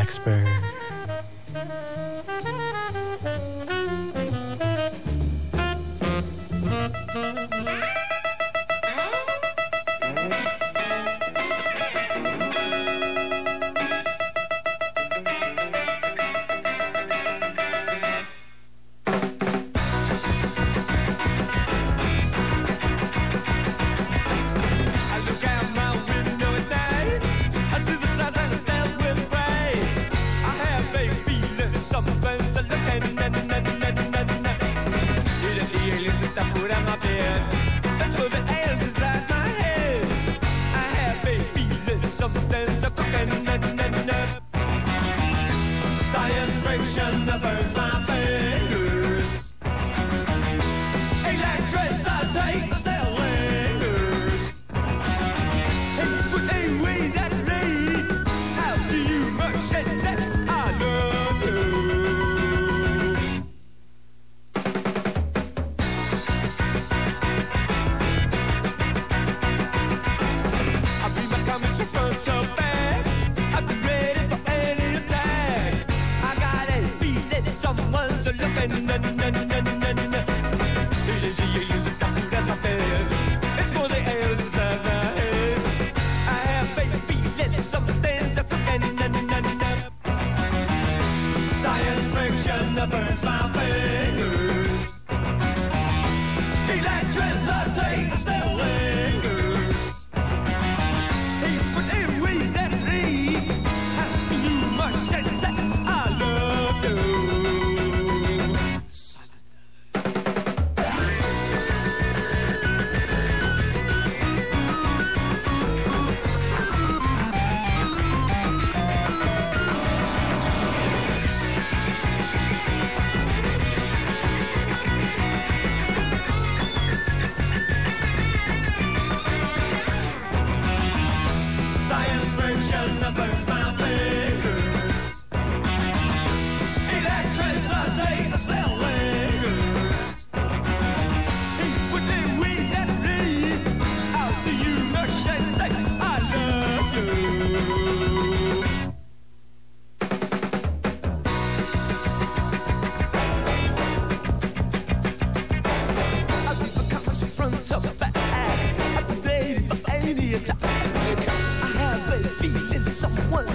Blacksburg. Someone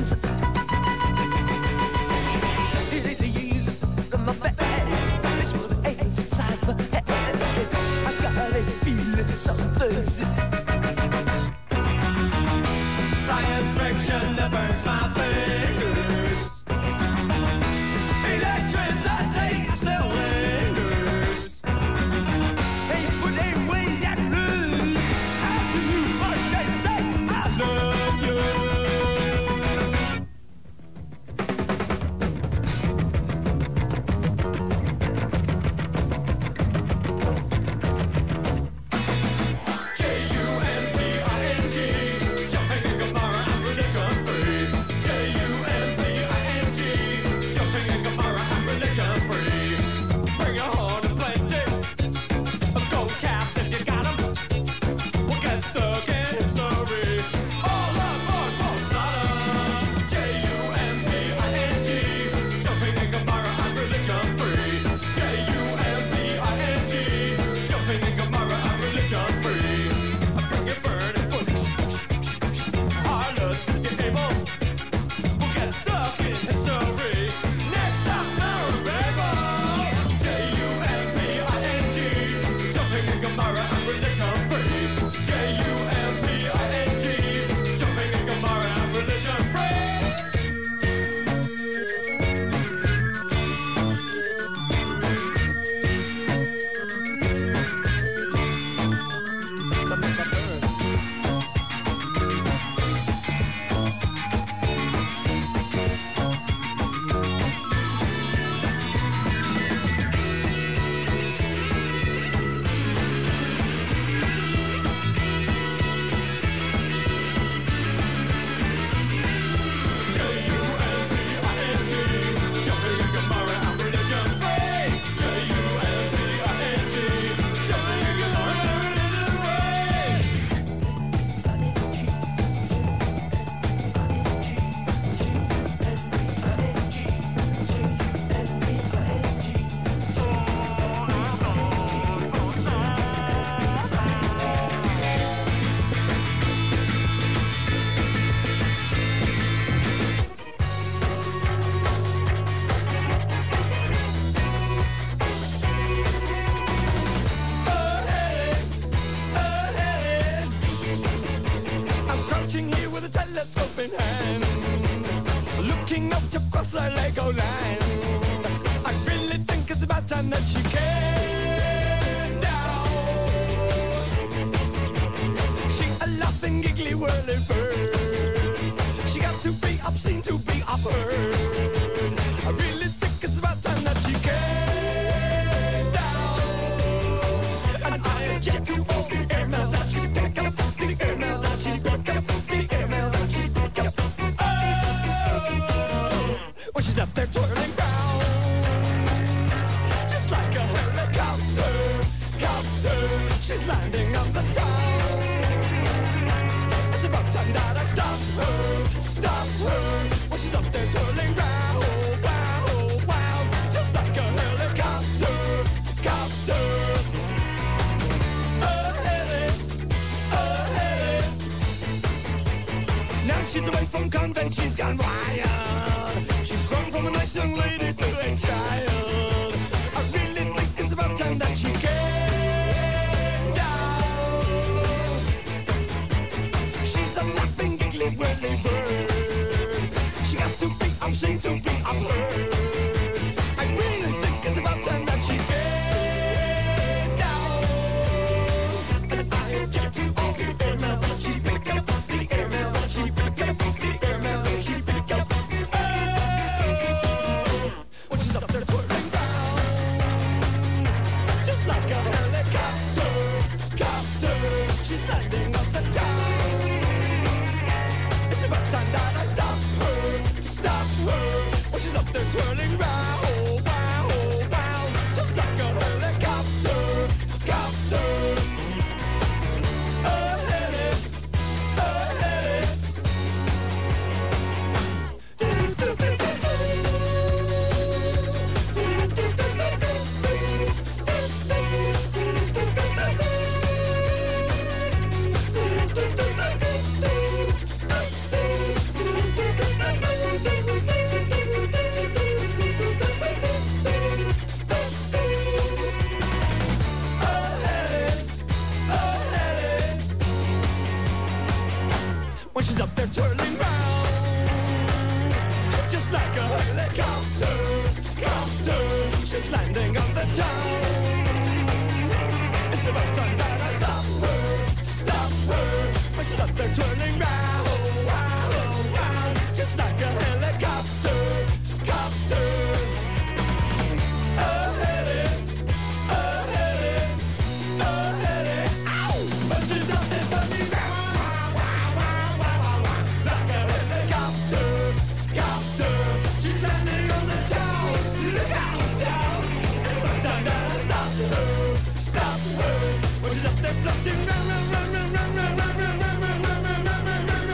mind, looking up to cross the Lego line. I really think it's about time that she came down. She a laughing, giggly, whirly bird. She got to be obscene to be offered. I really think it's about time that she came down. And I object to all the airmail that she picked up, the airmail that she picked up, the airmail that she picked up. Oh, when she's up there twirling round, just like a helicopter, copter, she's landing on the town. It's about time that I stop her, when she's up there twirling round. Wow, wow, just like a helicopter, copter. Now she's away from convent, she's gone wild. She's grown from a nice young lady to a child. I really think it's about time that she came down. She's a laughing, giggly, whirly bird. She got to be obscene to be unheard. I really think it's about time that she came down. And I object to all the airmail that she picked up, the airmail that she picked up, the airmail that she picked up. Oh, when she's up there twirling round, just like a helicopter, copter, she's landing on the town. It's about time that I stop her, when she's up there twirling round. Wow, wow, just like a helicopter, copter. When she's up there twirling round, just like a helicopter, copter, she's landing on the town. It's about time that I stop her, when she's up there twirling round. Wow, wow, just like a helicopter, copter. When she's up there twirling round. Floating round, round, round, round, round, round, round, round, round, round, round, round, round, round,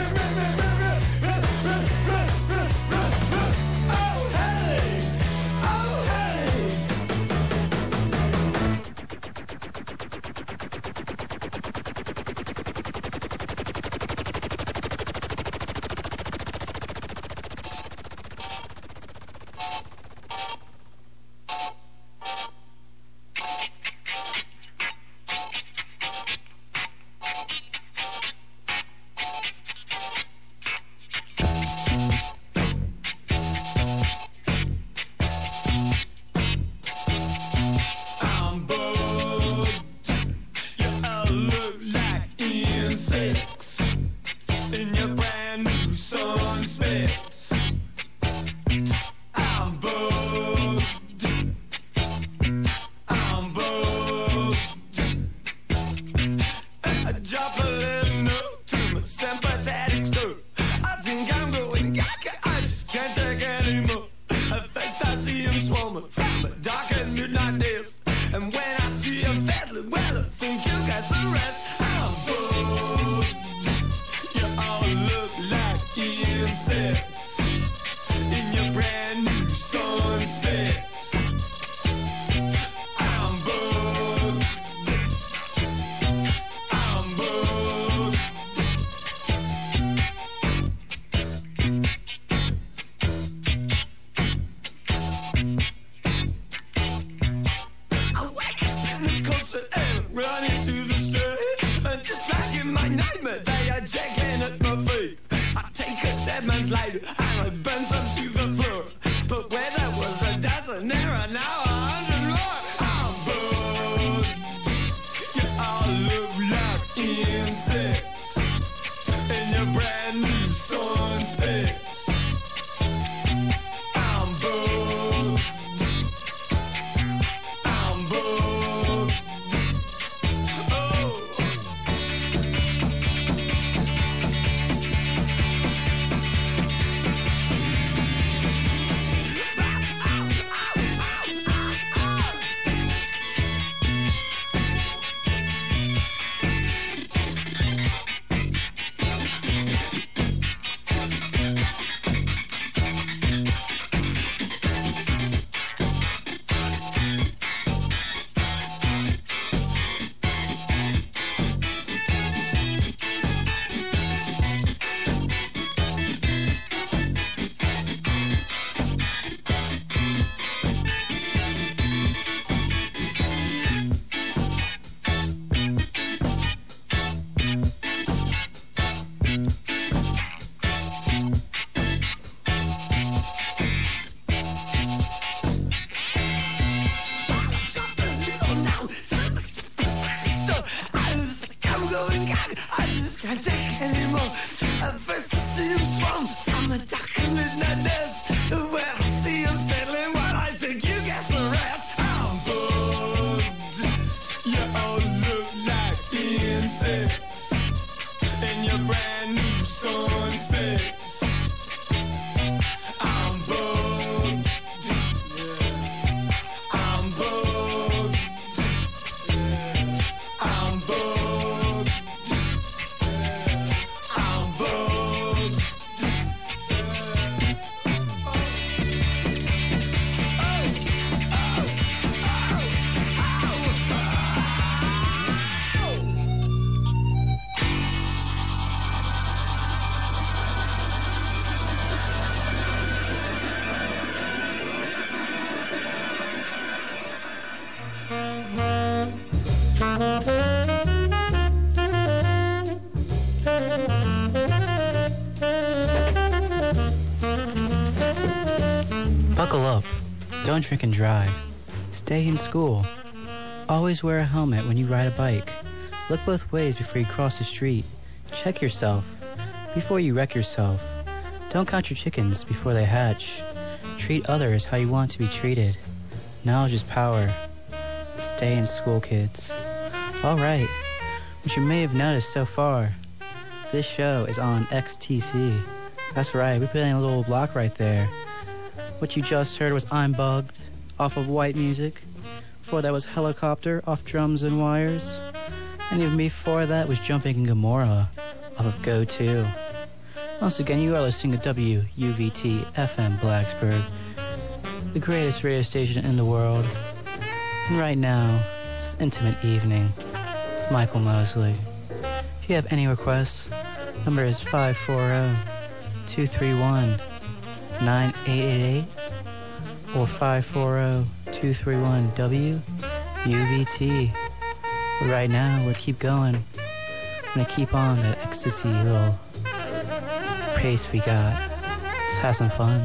was light and I burned some to the floor. But where there was a dozen, there are now 100 more. I'm bored. You all look like insects in your brand new sun specs. I'm bored. I'm bored. Oh. I just can't take anymore. At first I see him swum from the dark and midnight dust. When I see him fiddling, well, I think you guess the rest. I'm bored. You all look like insects in your brand new sun specs. I'm bored. I'm bored. I'm bored. I'm bored. Buckle up. Don't drink and drive. Stay in school. Always wear a helmet when you ride a bike. Look both ways before you cross the street. Check yourself before you wreck yourself. Don't count your chickens before they hatch. Treat others how you want to be treated. Knowledge is power. Stay in school, kids. Alright, what you may have noticed so far, this show is on XTC. That's right, we put in a little block right there. What you just heard was I'm Bugged off of White Music. Before that was Helicopter off Drums and Wires. And even before that was Jumping in Gomorrah off of Go 2. Once again, you are listening to WUVT FM Blacksburg, the greatest radio station in the world. And right now, it's Intimate Evening. It's Michael Mosley. If you have any requests, number is 540-231-9888 or 540-231-WUVT. But right now, we'll keep going. I'm gonna keep on that ecstasy little pace we got. Let's have some fun.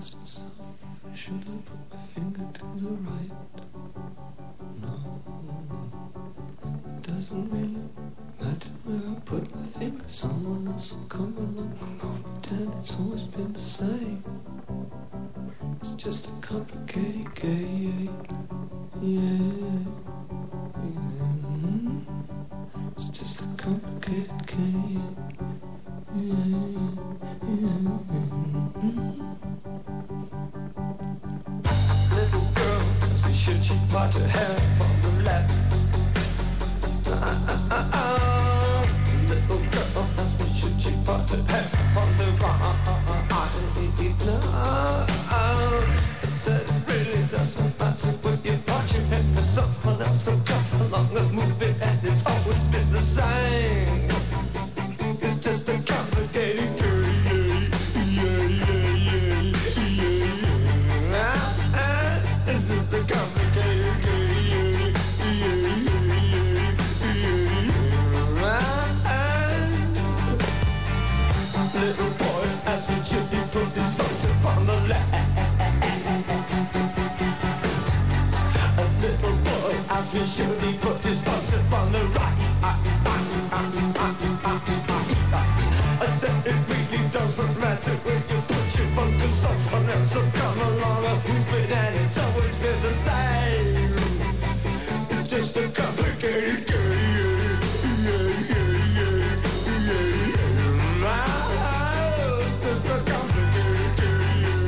ask myself, should I put my finger to the right? No, it doesn't really matter where I put my finger. Someone else will come along and I'll pretend it's always been the same. It's just a complicated game. Yeah. It's just a complicated game. Little girl, as we should, she part her hair from the left. Little girl, as we should, she part her hair from the right. I said it really doesn't matter when you part your hair for someone else will come along and move it, and it's always been the same. It's just a complicated game. This is a complicated game. Little boy asked me should he put his foot upon the left. A little boy asked me should he put his foot upon the right. I said it really doesn't matter when you put your focus on someone else will come along and move it, and it's always been the same. It's just a complicated game. It's just a complicated game.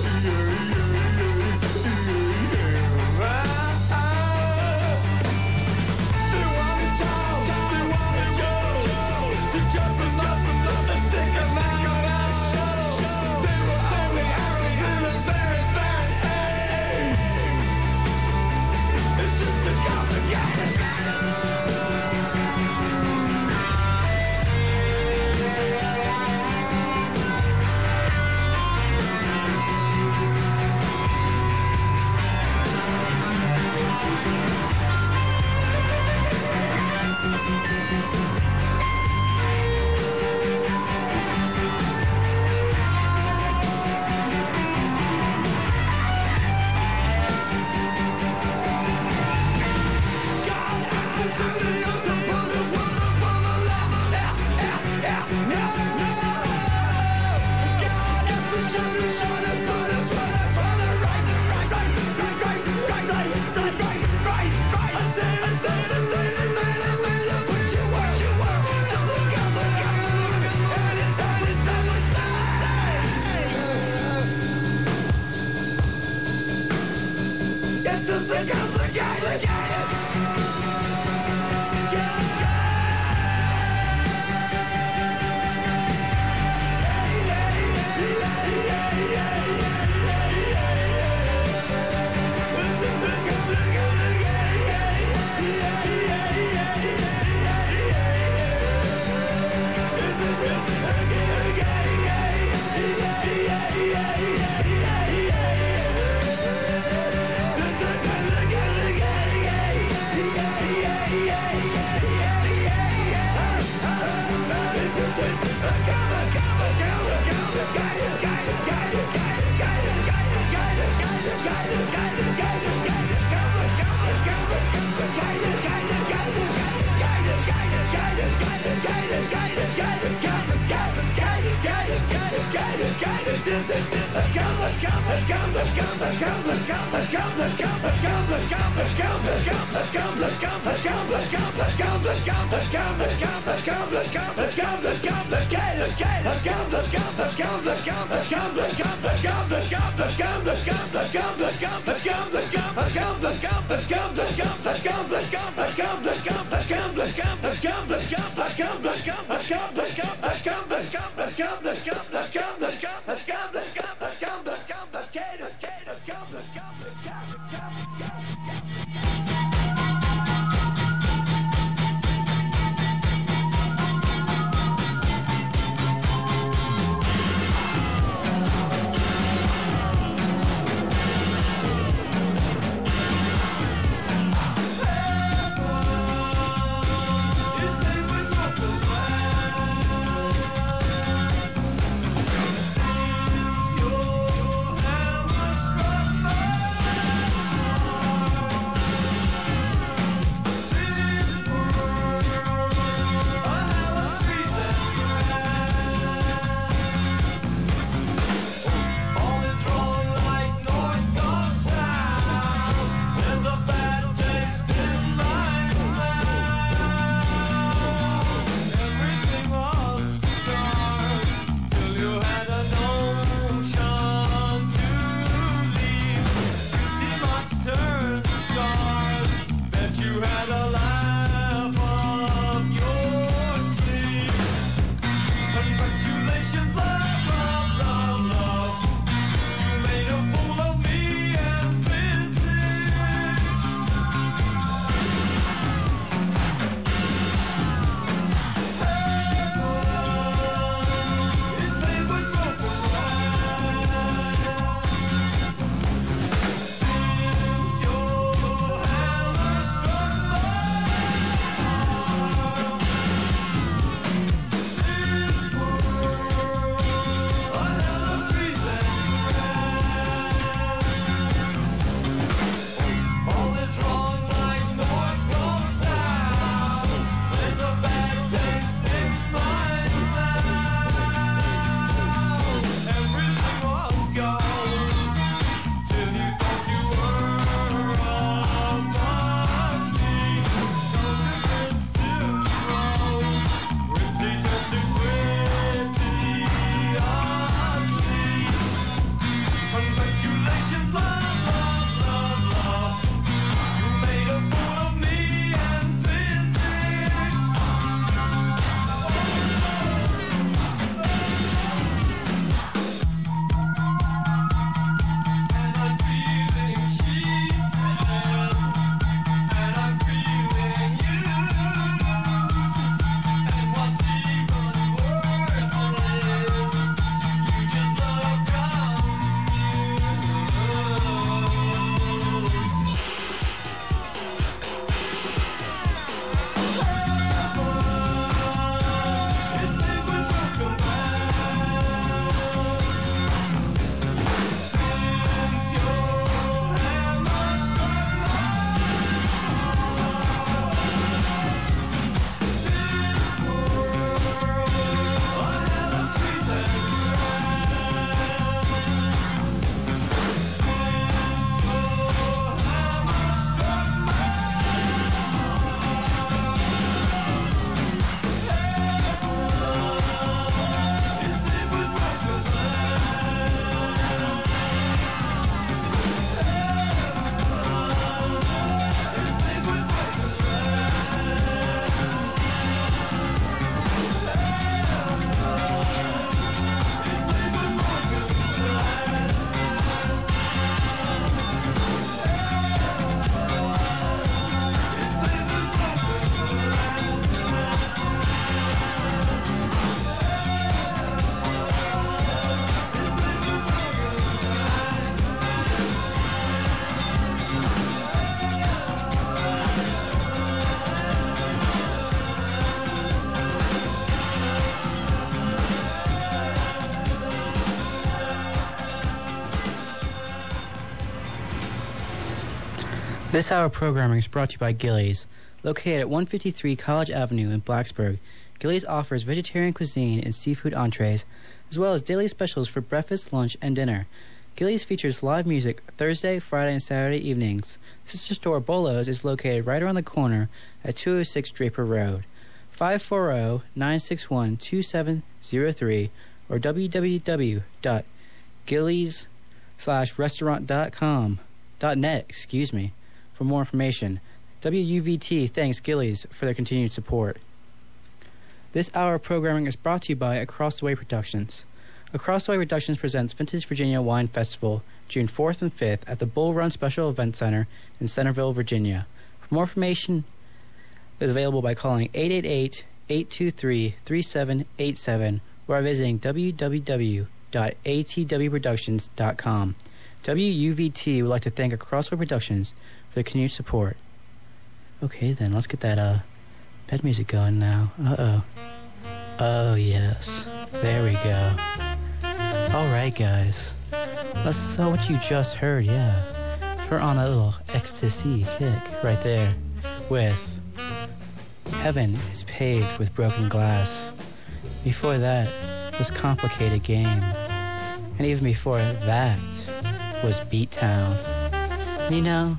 They want to talk, they want to joke, to just another stick of man on that show. They were only arrows in a very bad aim. It's just a complicated It's just a complicated game. This hour of programming is brought to you by Gillies. Located at 153 College Avenue in Blacksburg, Gillies offers vegetarian cuisine and seafood entrees, as well as daily specials for breakfast, lunch, and dinner. Gillies features live music Thursday, Friday, and Saturday evenings. Sister store Bolo's is located right around the corner at 206 Draper Road. 540-961-2703 or www.gillies/restaurant.net, for more information. WUVT thanks Gillies for their continued support. This hour of programming is brought to you by Across the Way Productions. Across the Way Productions presents Vintage Virginia Wine Festival, June 4th and 5th at the Bull Run Special Event Center in Centerville, Virginia. For more information is available by calling 888-823-3787 or by visiting www.atwproductions.com. WUVT would like to thank Across the Way Productions for their continued support. Okay, then, let's get that bed music going now. Uh-oh. Oh, yes. There we go. All right, guys. That's what you just heard, yeah. We're on a little ecstasy kick right there with Heaven is Paved with Broken Glass. Before that was Complicated Game. And even before that was Beat Town. And you know,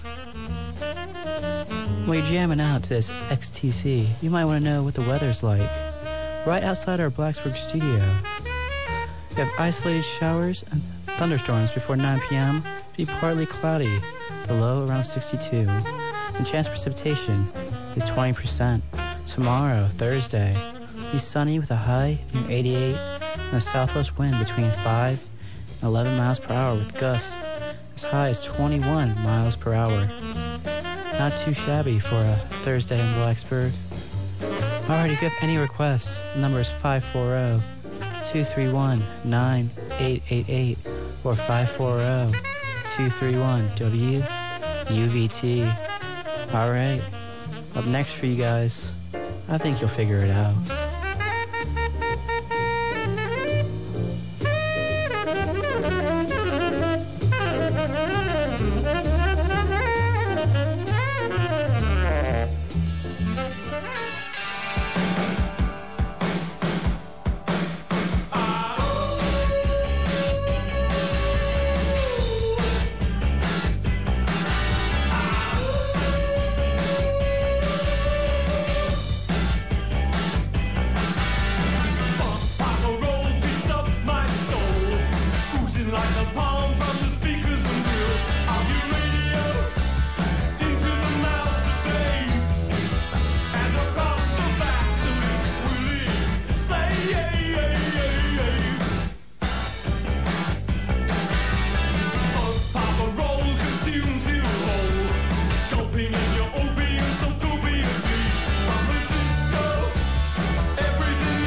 when you're jamming out to this XTC, you might want to know what the weather's like. Right outside our Blacksburg studio, we have isolated showers and thunderstorms before 9 p.m. to be partly cloudy, the low around 62. And chance precipitation is 20%. Tomorrow, Thursday, will be sunny with a high near 88 and a southwest wind between 5 and 11 miles per hour with gusts as high as 21 miles per hour. Not too shabby for a Thursday in Blacksburg. Alright, if you have any requests, the number is 540-231-9888 or 540-231-WUVT. Alright, up next for you guys, I think you'll figure it out.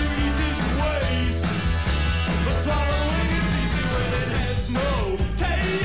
Take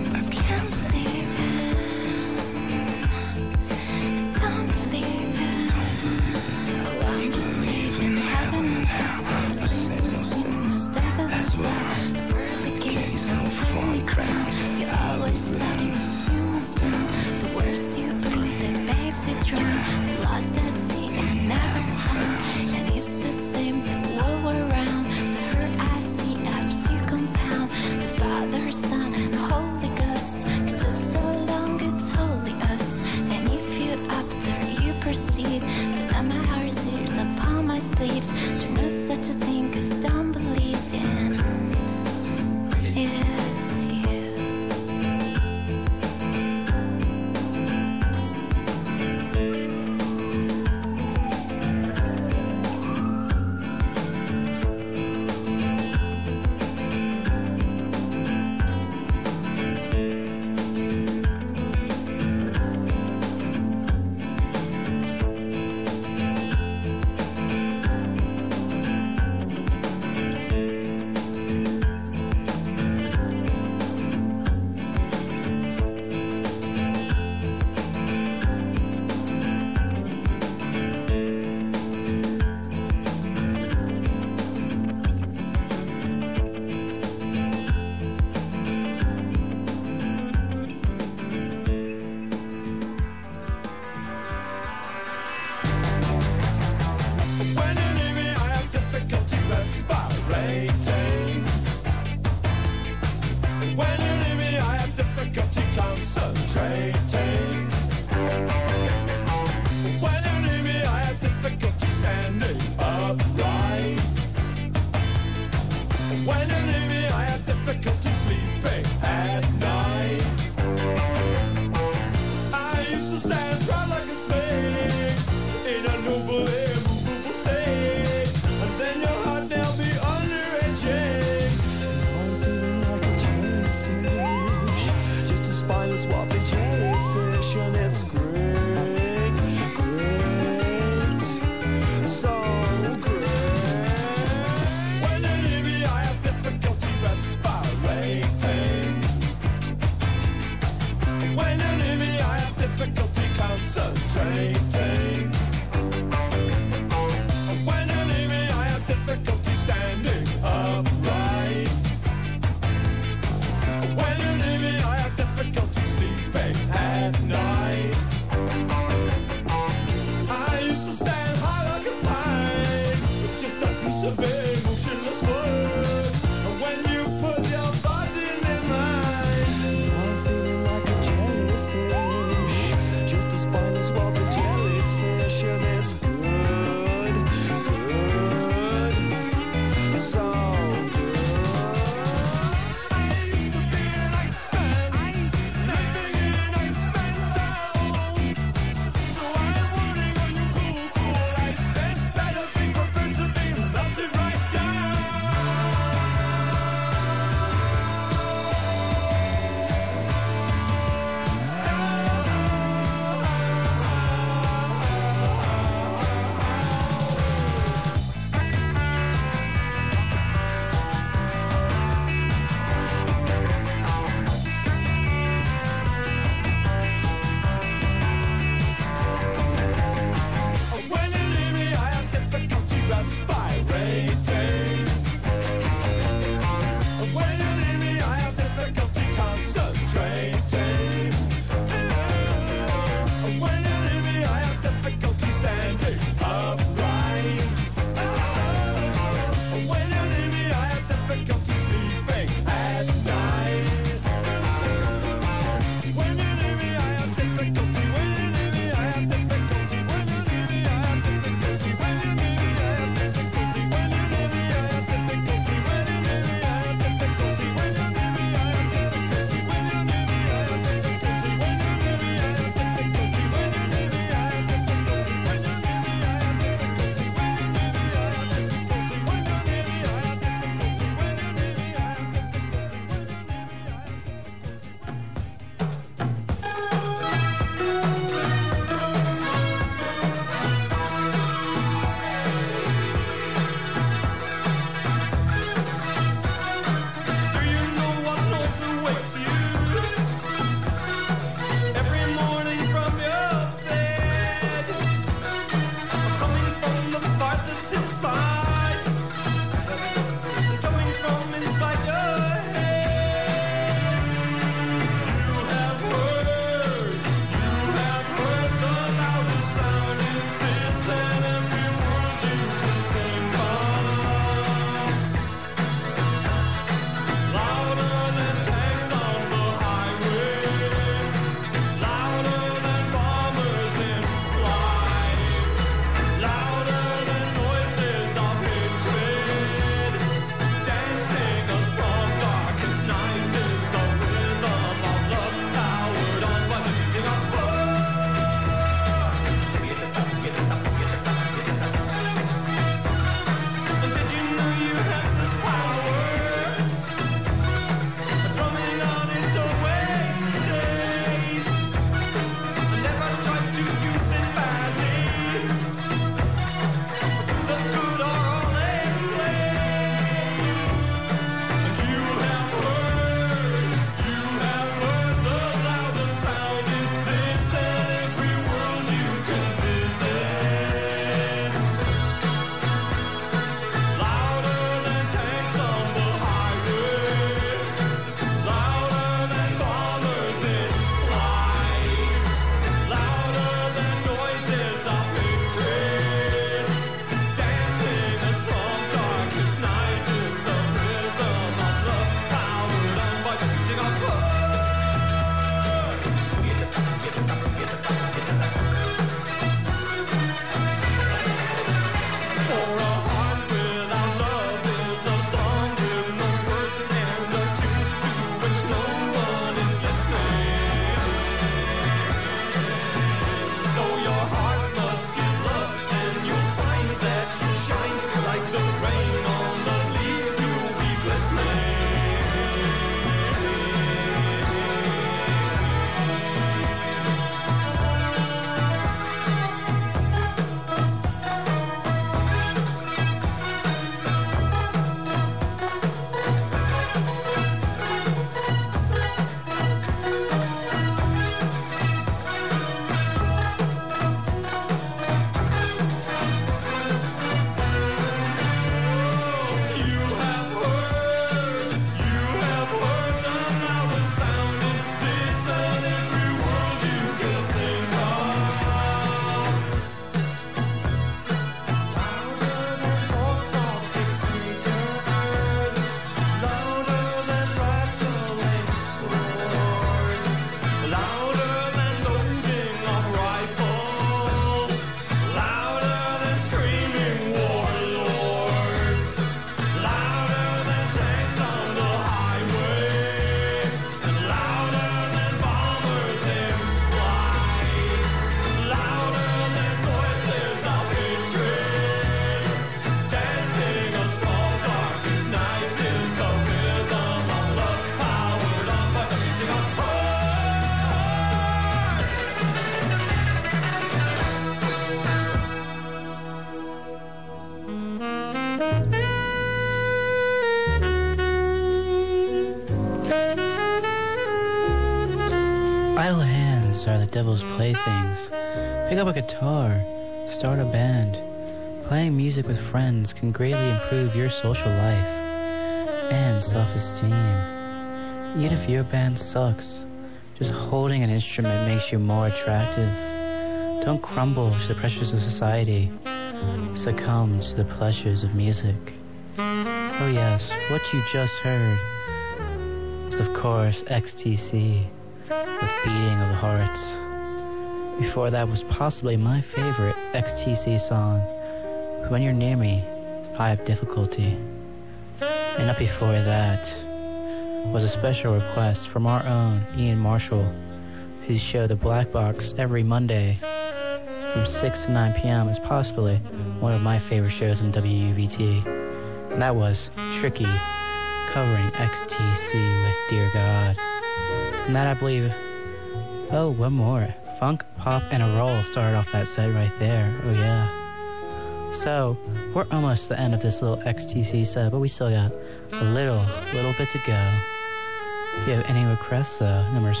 devil's playthings. Pick up a guitar, start a band. Playing music with friends can greatly improve your social life and self-esteem. Even if your band sucks, just holding an instrument makes you more attractive. Don't crumble to the pressures of society. Succumb to the pleasures of music. Oh yes, what you just heard was of course XTC with Beating of the Hearts. Before that was possibly my favorite XTC song, When You're Near Me, I Have Difficulty. And up before that was a special request from our own Ian Marshall, whose show The Black Box every Monday from 6 to 9 p.m. is possibly one of my favorite shows on WUVT. And that was Tricky covering XTC with Dear God. And that, I believe, oh, one more. Funk, pop, and a roll started off that set right there. Oh, yeah. So, we're almost at the end of this little XTC set, but we still got a little bit to go. If you have any requests, though, number's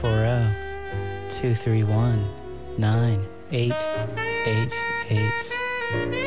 540-231-9888.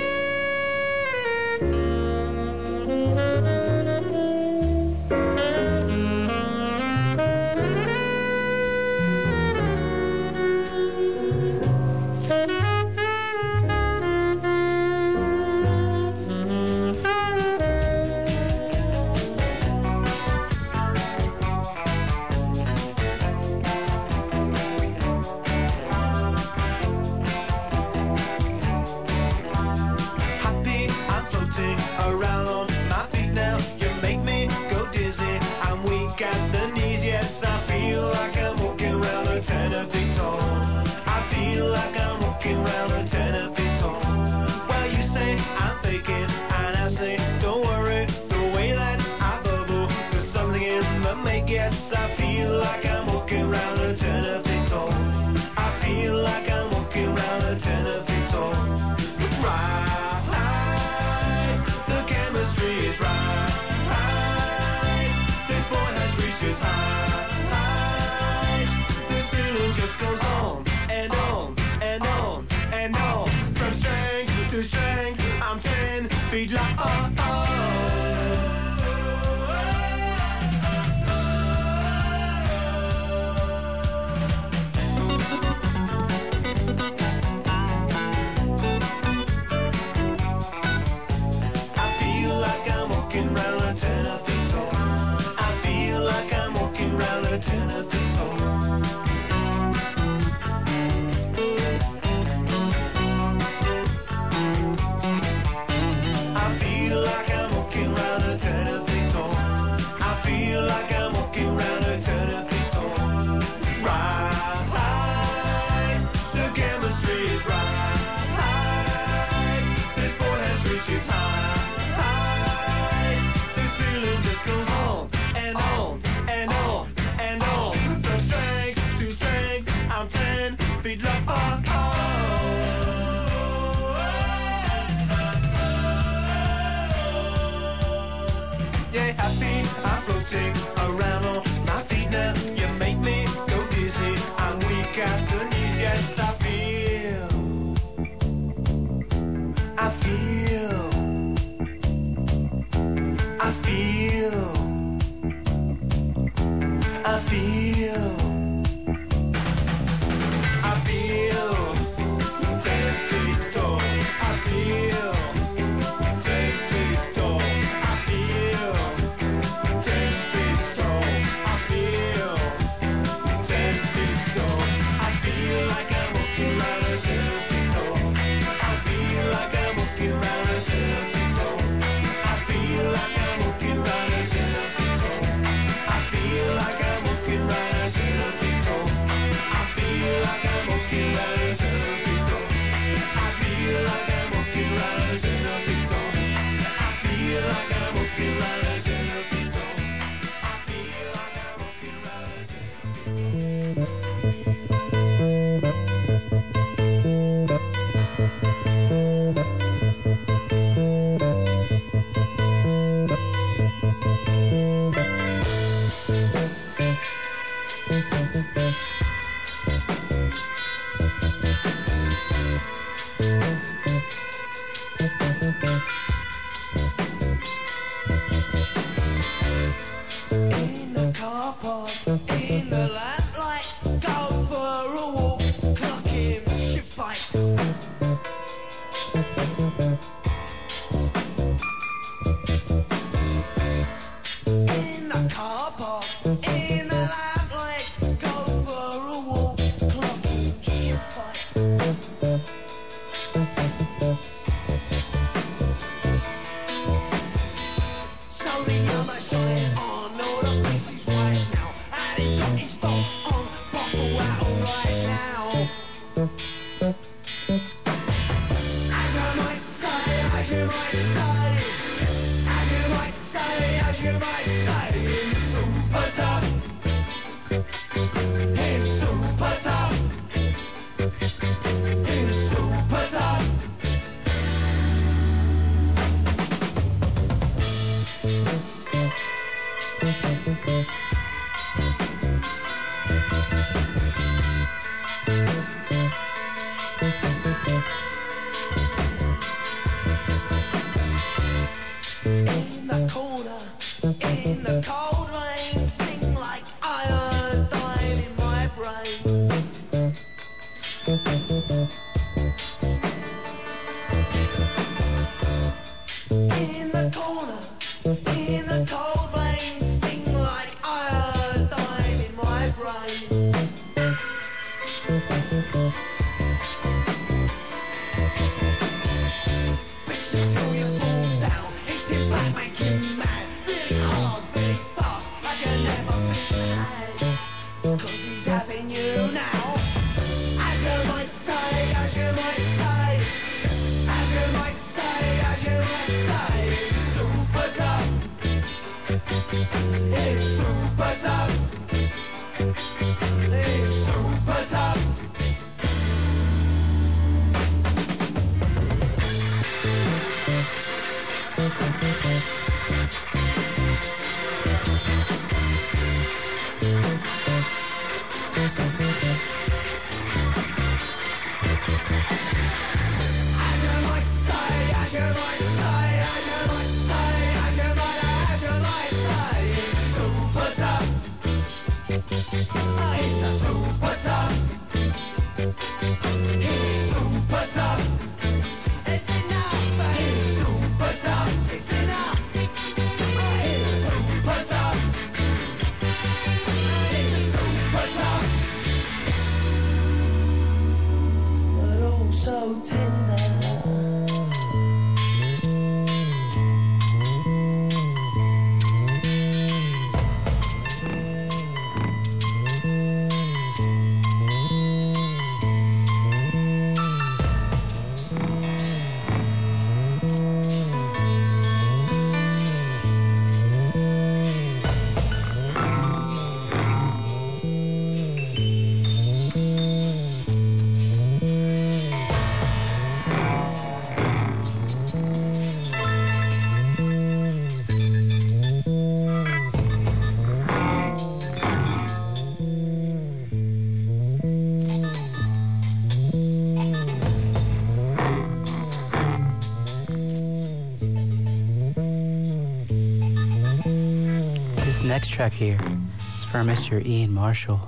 Next track here is for Mr. Ian Marshall.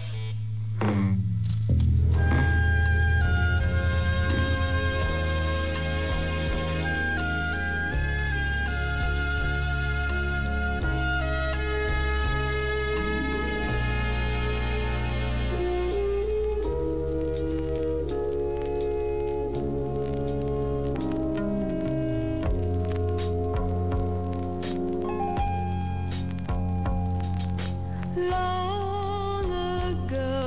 Long ago,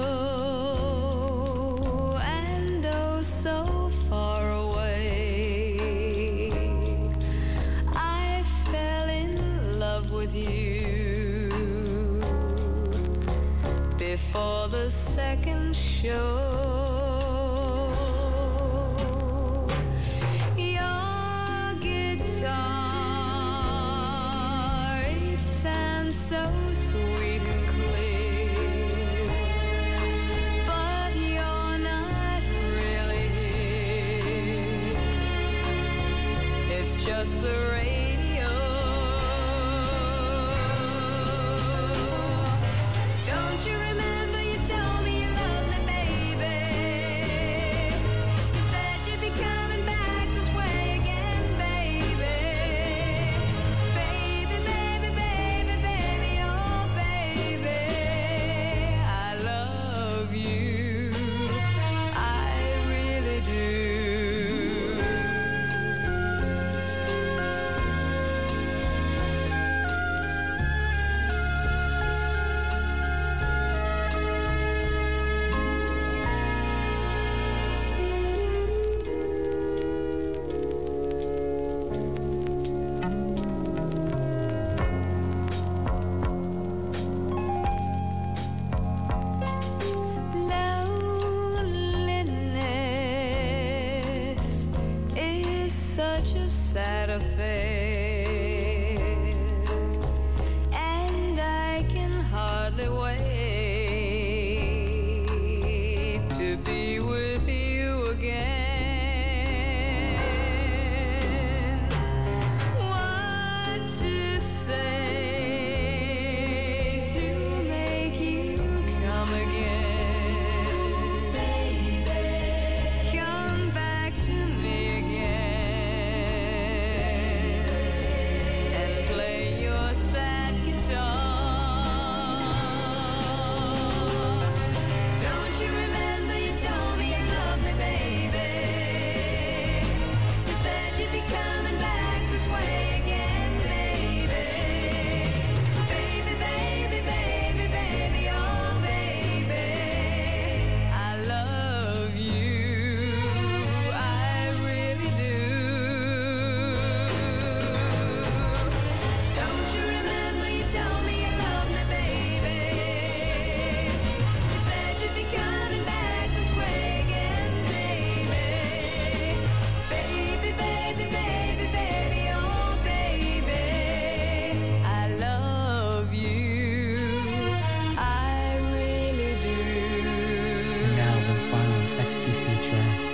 and oh so far away, I fell in love with you before the second show. Your guitar, it sounds so sweet and clear, but you're not really here. It's just the radio. Don't you remember you told me you loved me, baby? You said you'd be coming back this way again, baby. Baby, baby, baby, baby, oh baby, I love you, I really do. such a sad affair, and I can hardly wait to be with you again. What to say to make you come again? Baby, come back to me again and play your sad guitar. Don't you remember you told me you loved me, baby? You said you'd be coming back this way again, baby. Baby, baby, baby, baby, oh baby, I love you, I really do. Don't you remember you told me you loved me, baby? You said you'd be coming back this way again, baby. Baby, baby, baby, baby, oh baby, I love you, I really do. And now the final XTC track.